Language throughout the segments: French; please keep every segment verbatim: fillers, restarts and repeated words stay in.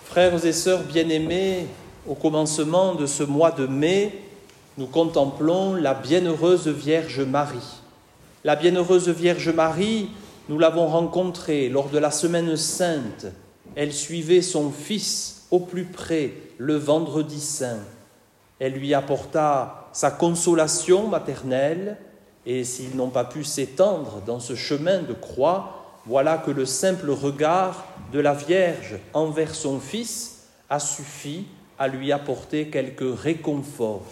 Frères et sœurs bien-aimés, au commencement de ce mois de mai, nous contemplons la bienheureuse Vierge Marie. La bienheureuse Vierge Marie, nous l'avons rencontrée lors de la Semaine Sainte. Elle suivait son Fils au plus près le vendredi saint. Elle lui apporta sa consolation maternelle et s'ils n'ont pas pu s'étendre dans ce chemin de croix, voilà que le simple regard de la Vierge envers son Fils a suffi à lui apporter quelque réconfort.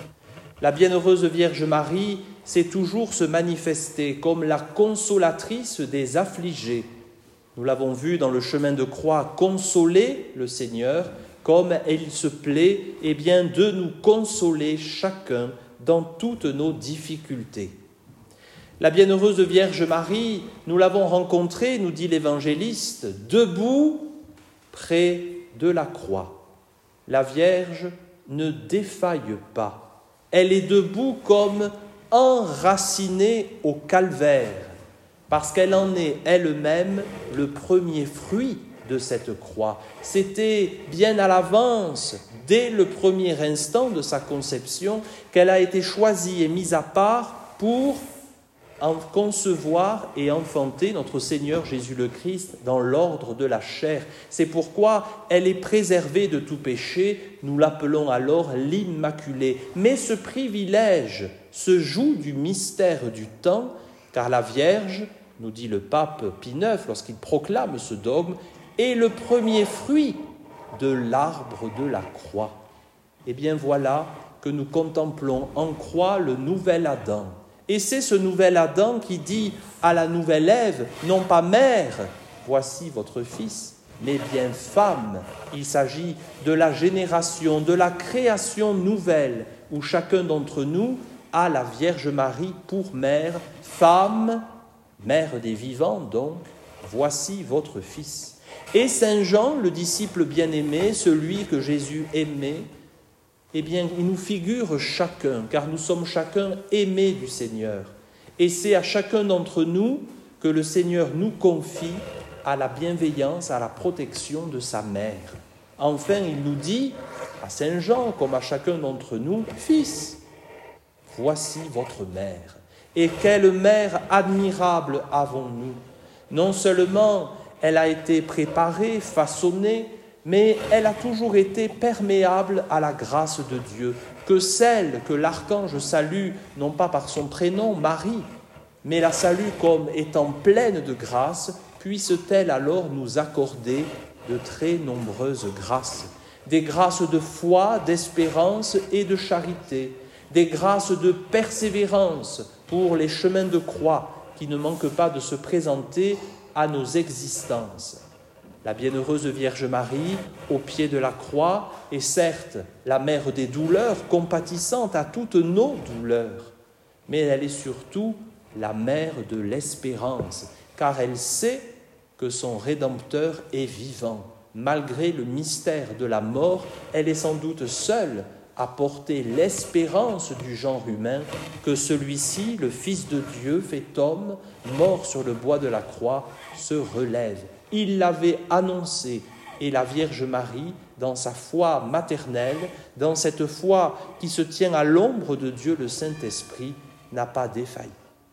La bienheureuse Vierge Marie sait toujours se manifester comme la consolatrice des affligés. Nous l'avons vu dans le chemin de croix, consoler le Seigneur comme il se plaît eh bien, de nous consoler chacun dans toutes nos difficultés. La bienheureuse Vierge Marie, nous l'avons rencontrée, nous dit l'évangéliste, debout près de la croix. La Vierge ne défaille pas. Elle est debout comme enracinée au calvaire, parce qu'elle en est elle-même le premier fruit de cette croix. C'était bien à l'avance, dès le premier instant de sa conception, qu'elle a été choisie et mise à part pour en concevoir et enfanter notre Seigneur Jésus le Christ dans l'ordre de la chair. C'est pourquoi elle est préservée de tout péché, nous l'appelons alors l'Immaculée. Mais ce privilège se joue du mystère du temps, car la Vierge, nous dit le pape Pie neuf lorsqu'il proclame ce dogme, est le premier fruit de l'arbre de la croix. Et bien voilà que nous contemplons en croix le nouvel Adam. Et c'est ce nouvel Adam qui dit à la nouvelle Ève, non pas mère, voici votre fils, mais bien femme. Il s'agit de la génération, de la création nouvelle, où chacun d'entre nous a la Vierge Marie pour mère, femme, mère des vivants donc, voici votre fils. Et Saint Jean, le disciple bien-aimé, celui que Jésus aimait, eh bien, il nous figure chacun, car nous sommes chacun aimés du Seigneur. Et c'est à chacun d'entre nous que le Seigneur nous confie à la bienveillance, à la protection de sa mère. Enfin, il nous dit, à Saint Jean, comme à chacun d'entre nous, « Fils, voici votre mère. » Et quelle mère admirable avons-nous! Non seulement elle a été préparée, façonnée, mais elle a toujours été perméable à la grâce de Dieu, que celle que l'archange salue, non pas par son prénom, Marie, mais la salue comme étant pleine de grâce, puisse-t-elle alors nous accorder de très nombreuses grâces, des grâces de foi, d'espérance et de charité, des grâces de persévérance pour les chemins de croix qui ne manquent pas de se présenter à nos existences. La bienheureuse Vierge Marie, au pied de la croix, est certes la mère des douleurs, compatissante à toutes nos douleurs, mais elle est surtout la mère de l'espérance, car elle sait que son Rédempteur est vivant. Malgré le mystère de la mort, elle est sans doute seule à porter l'espérance du genre humain que celui-ci, le Fils de Dieu, fait homme, mort sur le bois de la croix, se relève. Il l'avait annoncé, et la Vierge Marie, dans sa foi maternelle, dans cette foi qui se tient à l'ombre de Dieu le Saint-Esprit, n'a pas défailli.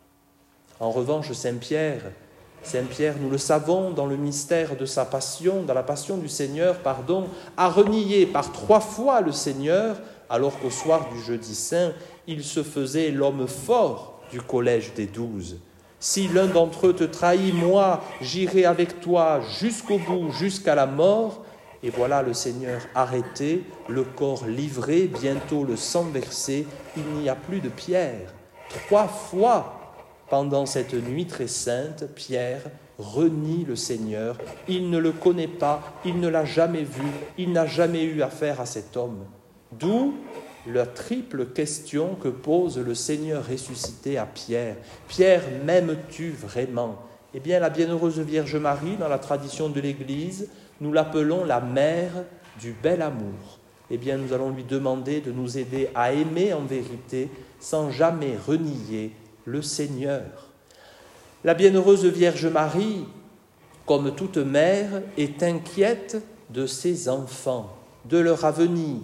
En revanche, Saint Pierre, Saint Pierre, nous le savons, dans le mystère de sa passion, dans la passion du Seigneur, pardon, a renié par trois fois le Seigneur, alors qu'au soir du jeudi saint, il se faisait l'homme fort du collège des douze. Si l'un d'entre eux te trahit, moi, j'irai avec toi jusqu'au bout, jusqu'à la mort. Et voilà le Seigneur arrêté, le corps livré, bientôt le sang versé. Il n'y a plus de Pierre. Trois fois, pendant cette nuit très sainte, Pierre renie le Seigneur. Il ne le connaît pas, il ne l'a jamais vu, il n'a jamais eu affaire à cet homme. D'où la triple question que pose le Seigneur ressuscité à Pierre. « Pierre, m'aimes-tu vraiment ?» Eh bien, la bienheureuse Vierge Marie, dans la tradition de l'Église, nous l'appelons la mère du bel amour. Eh bien, nous allons lui demander de nous aider à aimer en vérité, sans jamais renier le Seigneur. La bienheureuse Vierge Marie, comme toute mère, est inquiète de ses enfants, de leur avenir,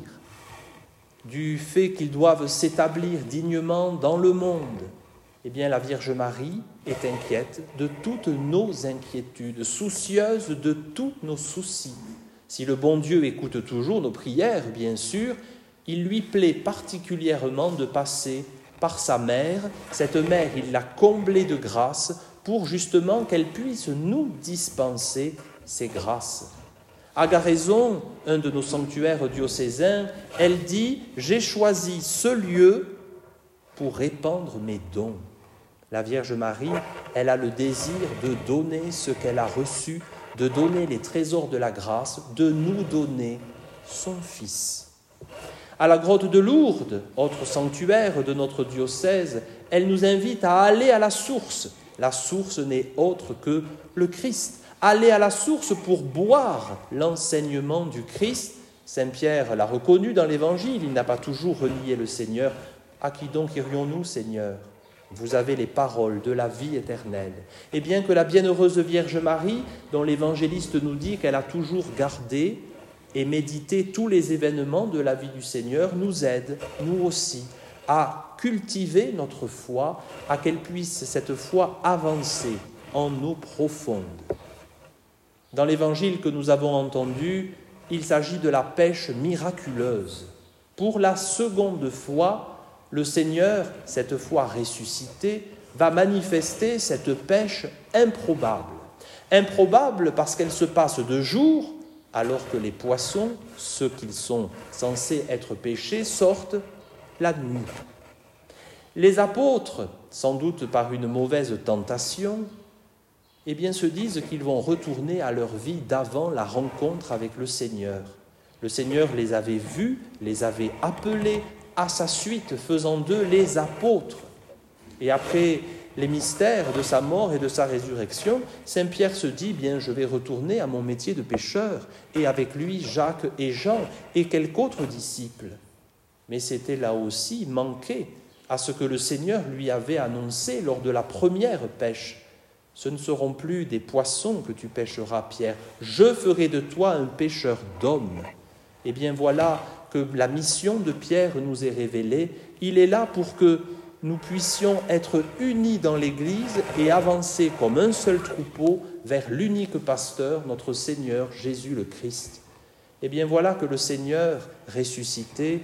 du fait qu'ils doivent s'établir dignement dans le monde, eh bien la Vierge Marie est inquiète de toutes nos inquiétudes, soucieuse de tous nos soucis. Si le bon Dieu écoute toujours nos prières, bien sûr, il lui plaît particulièrement de passer par sa mère. Cette mère, il l'a comblée de grâce pour justement qu'elle puisse nous dispenser ces grâces. À Garaison, un de nos sanctuaires diocésains, elle dit « J'ai choisi ce lieu pour répandre mes dons ». La Vierge Marie, elle a le désir de donner ce qu'elle a reçu, de donner les trésors de la grâce, de nous donner son Fils. À la grotte de Lourdes, autre sanctuaire de notre diocèse, elle nous invite à aller à la source. La source n'est autre que le Christ. Aller à la source pour boire l'enseignement du Christ. Saint Pierre l'a reconnu dans l'Évangile, il n'a pas toujours renié le Seigneur. À qui donc irions-nous, Seigneur ? Vous avez les paroles de la vie éternelle. Et bien que la bienheureuse Vierge Marie, dont l'évangéliste nous dit qu'elle a toujours gardé et médité tous les événements de la vie du Seigneur, nous aide, nous aussi, à cultiver notre foi, à qu'elle puisse cette foi avancer en eau profonde. Dans l'évangile que nous avons entendu, il s'agit de la pêche miraculeuse. Pour la seconde fois, le Seigneur, cette fois ressuscité, va manifester cette pêche improbable. Improbable parce qu'elle se passe de jour, alors que les poissons, ceux qui sont censés être pêchés, sortent la nuit. Les apôtres, sans doute par une mauvaise tentation, eh bien, se disent qu'ils vont retourner à leur vie d'avant la rencontre avec le Seigneur. Le Seigneur les avait vus, les avait appelés à sa suite, faisant d'eux les apôtres. Et après les mystères de sa mort et de sa résurrection, Saint Pierre se dit, bien, je vais retourner à mon métier de pêcheur, et avec lui Jacques et Jean, et quelques autres disciples. Mais c'était là aussi manquer à ce que le Seigneur lui avait annoncé lors de la première pêche. Ce ne seront plus des poissons que tu pêcheras, Pierre. Je ferai de toi un pêcheur d'hommes. Eh bien, voilà que la mission de Pierre nous est révélée. Il est là pour que nous puissions être unis dans l'Église et avancer comme un seul troupeau vers l'unique pasteur, notre Seigneur Jésus le Christ. Eh bien, voilà que le Seigneur ressuscité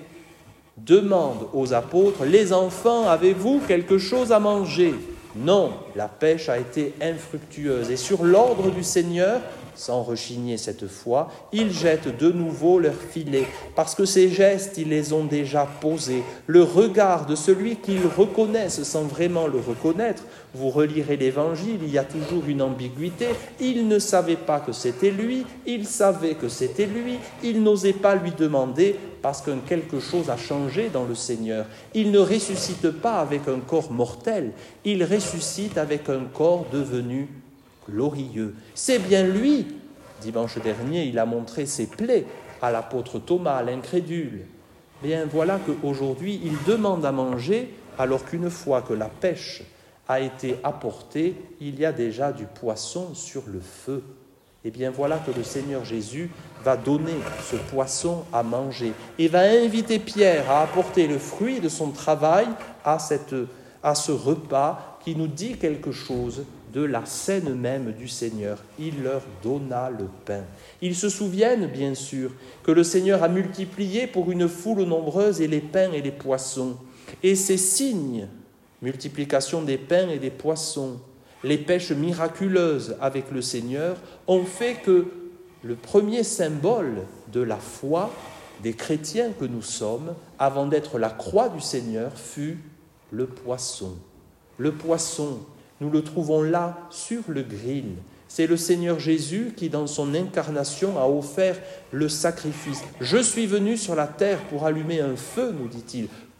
demande aux apôtres, « Les enfants, avez-vous quelque chose à manger ?» Non, la pêche a été infructueuse. Et sur l'ordre du Seigneur, sans rechigner cette fois, ils jettent de nouveau leurs filets, parce que ces gestes, ils les ont déjà posés. Le regard de celui qu'ils reconnaissent sans vraiment le reconnaître, vous relirez l'Évangile, il y a toujours une ambiguïté. Ils ne savaient pas que c'était lui, ils savaient que c'était lui, ils n'osaient pas lui demander, parce que quelque chose a changé dans le Seigneur. Il ne ressuscite pas avec un corps mortel, il ressuscite avec un corps devenu glorieux. C'est bien lui. Dimanche dernier, il a montré ses plaies à l'apôtre Thomas, à l'incrédule. Bien, voilà qu'aujourd'hui, il demande à manger, alors qu'une fois que la pêche a été apportée, il y a déjà du poisson sur le feu. Et bien, voilà que le Seigneur Jésus va donner ce poisson à manger et va inviter Pierre à apporter le fruit de son travail à, cette, à ce repas qui nous dit quelque chose de la scène même du Seigneur. Il leur donna le pain. Ils se souviennent, bien sûr, que le Seigneur a multiplié pour une foule nombreuse et les pains et les poissons. Et ces signes, multiplication des pains et des poissons, les pêches miraculeuses avec le Seigneur, ont fait que le premier symbole de la foi des chrétiens que nous sommes, avant d'être la croix du Seigneur, fut le poisson. Le poisson, nous le trouvons là, sur le grill. C'est le Seigneur Jésus qui, dans son incarnation, a offert le sacrifice. « Je suis venu sur la terre pour allumer un feu, nous dit-il.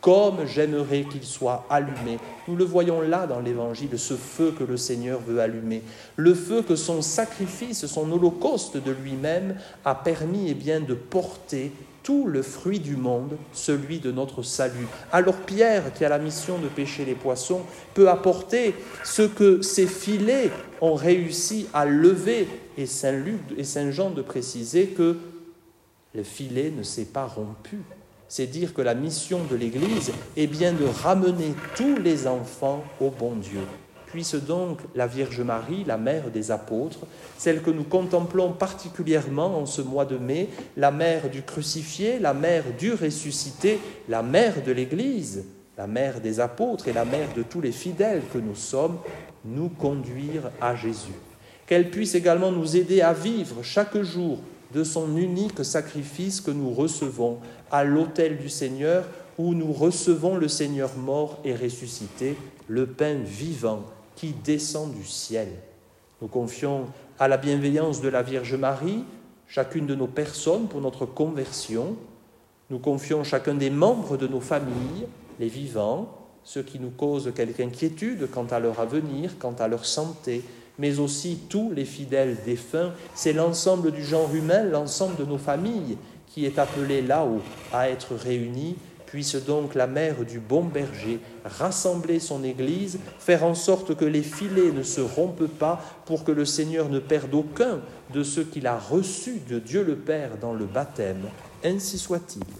comme j'aimerais qu'il soit allumé. Nous le voyons là dans l'Évangile, ce feu que le Seigneur veut allumer, le feu que son sacrifice, son holocauste de lui-même a permis eh bien, de porter tout le fruit du monde, celui de notre salut. Alors Pierre, qui a la mission de pêcher les poissons, peut apporter ce que ces filets ont réussi à lever. Et Saint Luc et Saint Jean de préciser que le filet ne s'est pas rompu. C'est dire que la mission de l'Église est bien de ramener tous les enfants au bon Dieu. Puisse donc la Vierge Marie, la mère des apôtres, celle que nous contemplons particulièrement en ce mois de mai, la mère du crucifié, la mère du ressuscité, la mère de l'Église, la mère des apôtres et la mère de tous les fidèles que nous sommes, nous conduire à Jésus. Qu'elle puisse également nous aider à vivre chaque jour de son unique sacrifice que nous recevons à l'autel du Seigneur, où nous recevons le Seigneur mort et ressuscité, le pain vivant qui descend du ciel. Nous confions à la bienveillance de la Vierge Marie chacune de nos personnes pour notre conversion. Nous confions chacun des membres de nos familles, les vivants, ceux qui nous causent quelque inquiétude quant à leur avenir, quant à leur santé, mais aussi tous les fidèles défunts. C'est l'ensemble du genre humain, l'ensemble de nos familles qui est appelé là-haut à être réunis. Puisse donc la mère du bon berger rassembler son Église, faire en sorte que les filets ne se rompent pas pour que le Seigneur ne perde aucun de ceux qu'il a reçus de Dieu le Père dans le baptême. Ainsi soit-il.